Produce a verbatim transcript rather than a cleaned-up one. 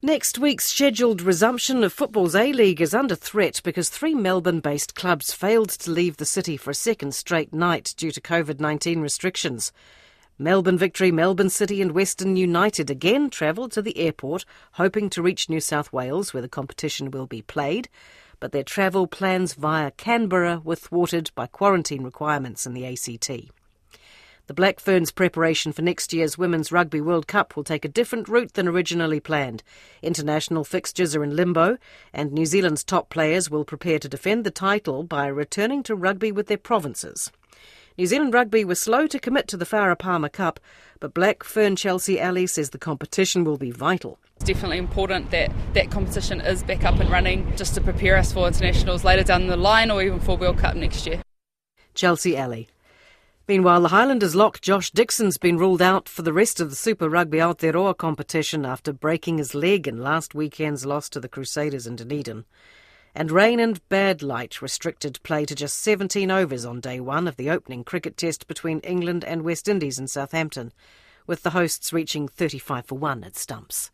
Next week's scheduled resumption of football's A-League is under threat because three Melbourne-based clubs failed to leave the city for a second straight night due to covid nineteen restrictions. Melbourne Victory, Melbourne City and Western United again travelled to the airport, hoping to reach New South Wales, where the competition will be played. But their travel plans via Canberra were thwarted by quarantine requirements in the A C T. The Black Ferns' preparation for next year's Women's Rugby World Cup will take a different route than originally planned. International fixtures are in limbo, and New Zealand's top players will prepare to defend the title by returning to rugby with their provinces. New Zealand Rugby was slow to commit to the Farah Palmer Cup, but Black Fern Chelsea Alley says the competition will be vital. It's definitely important that that competition is back up and running just to prepare us for internationals later down the line or even for World Cup next year. Chelsea Alley. Meanwhile, the Highlanders lock Josh Dixon's been ruled out for the rest of the Super Rugby Aotearoa competition after breaking his leg in last weekend's loss to the Crusaders in Dunedin. And rain and bad light restricted play to just seventeen overs on day one of the opening cricket test between England and West Indies in Southampton, with the hosts reaching thirty-five for one at stumps.